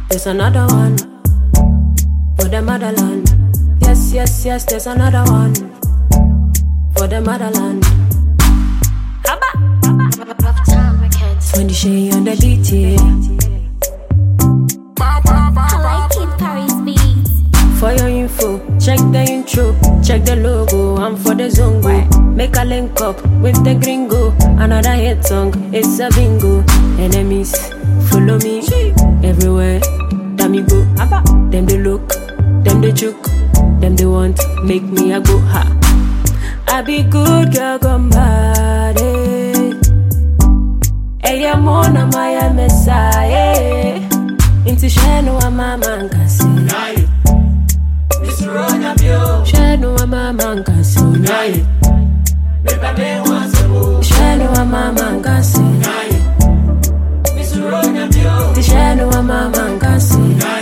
there's another one for the motherland. Yes, yes, yes, there's another one for the motherland. When the shade on the beat, yeah. I like it, Paris beats. For your info, check the intro, check the logo, I'm for the zongo. Make a link up with the gringo. Another hit song, it's a bingo. Enemies, follow me everywhere. Damn you go, them they look, them they joke, them they want, make me a go ha. I be good girl, come bad, hey, I'm on a my messiah. Into Shano, a mama can say. Shano, a mama can say. Shano, a mama can say. Shano, a mama can say.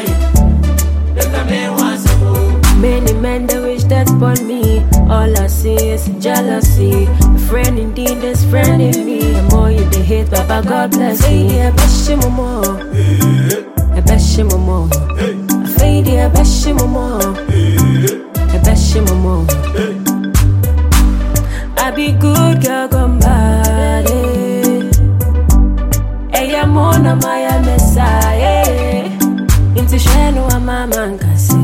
Many men they wish that upon me. All I see is jealousy. A friend indeed is friend in me. The more you they hate, Baba God bless me. I bless you more. I bless you more. I fade I bless you more. I bless you more. I be good girl, come bad. Hey, I'm on a my messiah. Into Shano, a mama can say.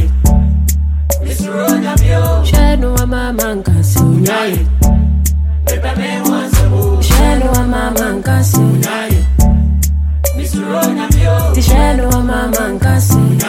Shano, a mama can say. Shano, a mama can say. Shano, a mama can say.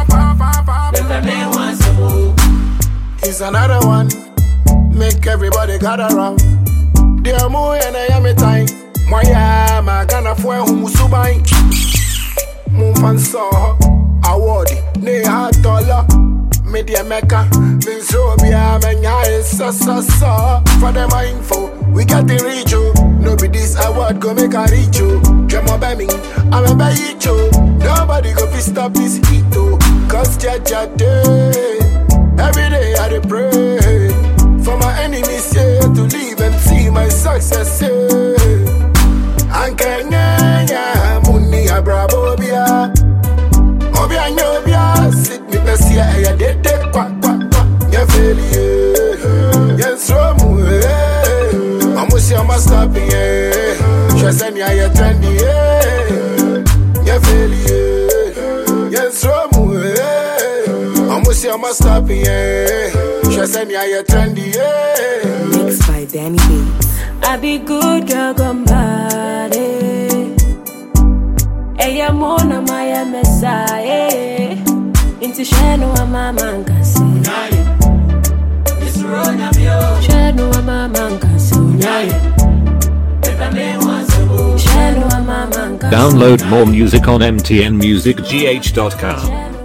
It's another one. Make everybody gather around. Dear Mo and I am a time. Moya, my Ghana for whom Subai. Mumfan saw award. Ne ha dollar. Media Mecca. Minsobia, Menya is so. For them info, we get the reach you. No be this award go make a reach you. Jamo Bemming, I'm a bayicho. Nobody go fi stop this heat oh. Cause Jaja day. Every day I dey pray for my enemies yeah, to live and see my success yeah. Ankenya muni abrabobia. Obia nyobia sit me pesia ya de kwa ya failure. Yes romu amusi amasta pie. Shaseni ya trendy ya failure. Yes romu amusi amasta pie. Shaseni ya trendy Mixed by Danny Beats. I be good girl, come bad. Hey, I'm on a my messiah. Into Shano, a mama can say. Shano, a mama can say. Shano, a mama can say. Download more music on mtnmusicgh.com.